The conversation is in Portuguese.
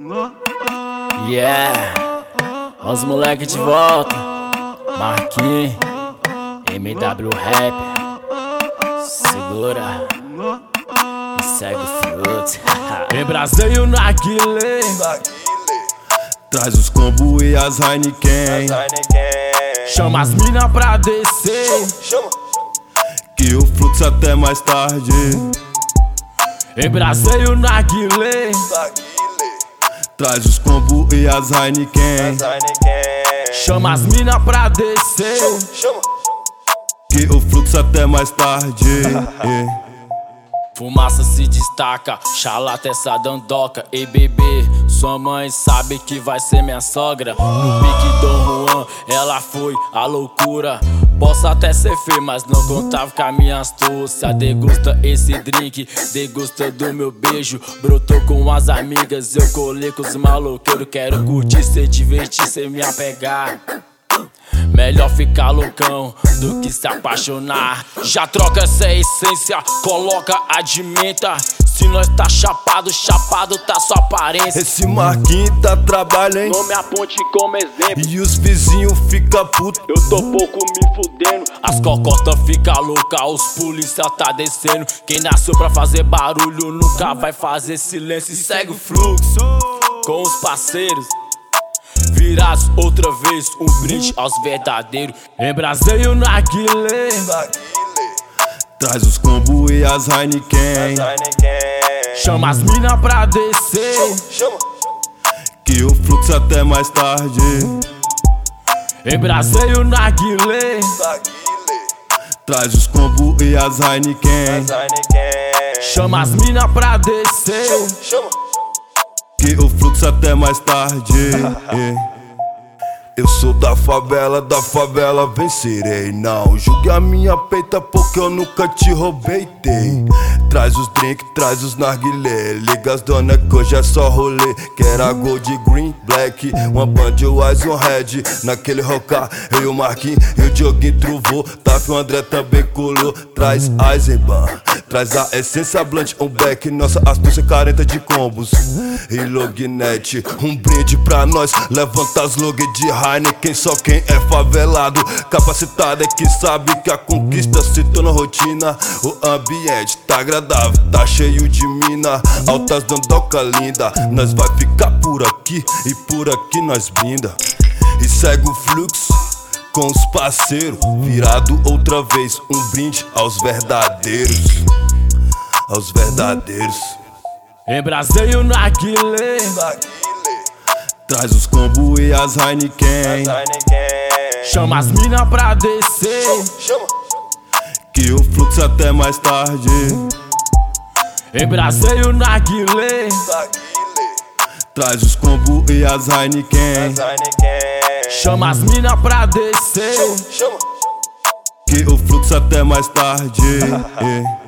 Yeah, os moleque de volta. Marquinhos, MW Rap. Segura e segue o fluxo. Embraseio na Guilê. Traz os combo e as Heineken. Chama as mina pra descer. Que o fluxo até mais tarde. Embraseio na Guilê. Traz os combo e as Heineken. Chama as mina pra descer. Que o fluxo até mais tarde. Fumaça se destaca, chalata essa dandoca. Ei bebê, sua mãe sabe que vai ser minha sogra. No pique Dom Juan, ela foi a loucura. Posso até ser feio, mas não contava com a minha astúcia. Degusta esse drink, degusta do meu beijo. Brotou com as amigas, eu colei com os maloqueiros. Quero curtir, se divertir, sem me apegar. Melhor ficar loucão do que se apaixonar. Já troca essa essência, coloca a de menta. Se nós tá chapado, chapado tá sua aparência. Esse Marquinhos tá trabalho, hein? Não me aponte como exemplo. E os vizinhos fica puto. Eu tô pouco me fudendo. As cocotas fica louca, os polícia tá descendo. Quem nasceu pra fazer barulho nunca vai fazer silêncio. E segue o fluxo com os parceiros. Virados outra vez, um brinde aos verdadeiros. Embraseio na Guilê. Traz os combo e as Heineken. Chama as mina pra descer. Que o fluxo até mais tarde. Embraseio na Guilê. Traz os combo e as Heineken. Chama as mina pra descer. Que o fluxo até mais tarde. Eu sou da favela vencerei. Não julgue a minha peita porque eu nunca te roubei. Traz os drink, traz os narguilé. Liga as dona que hoje é só rolê. Quero a gold, green, black, uma band, o eyes, um red. Naquele rocar, eu e o Marquinhos e o Dioguinho truvou. Taf, o André também colou. Traz Eisenbahn, traz a essência blunt, um black. Nossa astúcia carenta de combos e lognet. Um brinde pra nós, levanta as log de Heineken. Só quem é favelado, capacitado é que sabe que a conquista se torna rotina. O ambiente tá agradável, tá cheio de mina. Altas dandoca linda, nós vai ficar por aqui e por aqui nós brinda. E segue o fluxo com os parceiros. Virado outra vez, um brinde aos verdadeiros. Aos verdadeiros. Embraseio na Guilê. Traz os combo e as Heineken. Chama as mina pra descer. Que o fluxo até mais tarde. Embraseio na Guilê. Traz os combo e as Heineken. Chama as mina pra descer. Que o fluxo até mais tarde.